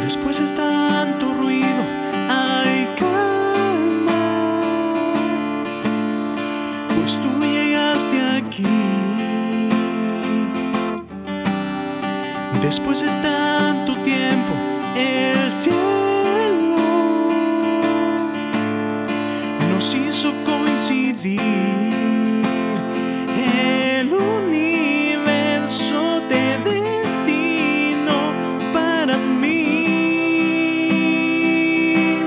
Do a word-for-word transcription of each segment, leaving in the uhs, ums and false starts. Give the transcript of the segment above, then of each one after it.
Después de tanto ruido hay calma, pues tú llegaste aquí. Después de tanto tiempo el cielo nos hizo coincidir. El universo te destinó para mí.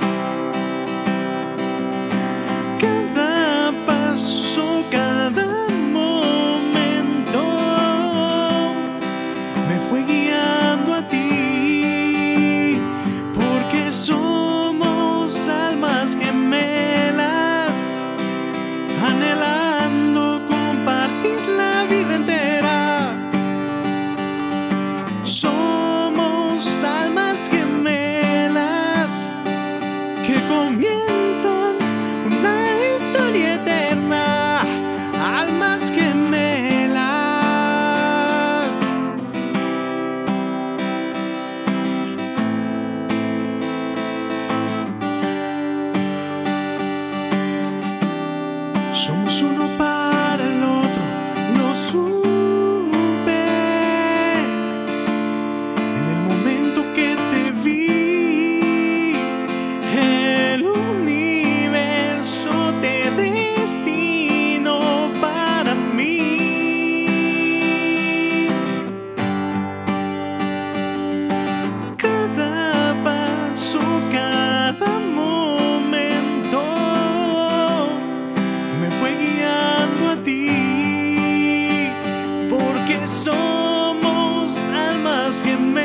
Cada paso, cada momento me fue guiando a ti, porque somos almas gemelas, anhelando compartir la vida entera. Somos almas gemelas que comienzan una historia eterna. Almas gemelas. Somos uno para el otro, lo supe en el momento que te vi. El universo te destinó para mí. Cada paso, cada momento me fue guiando a ti, porque somos almas gemelas.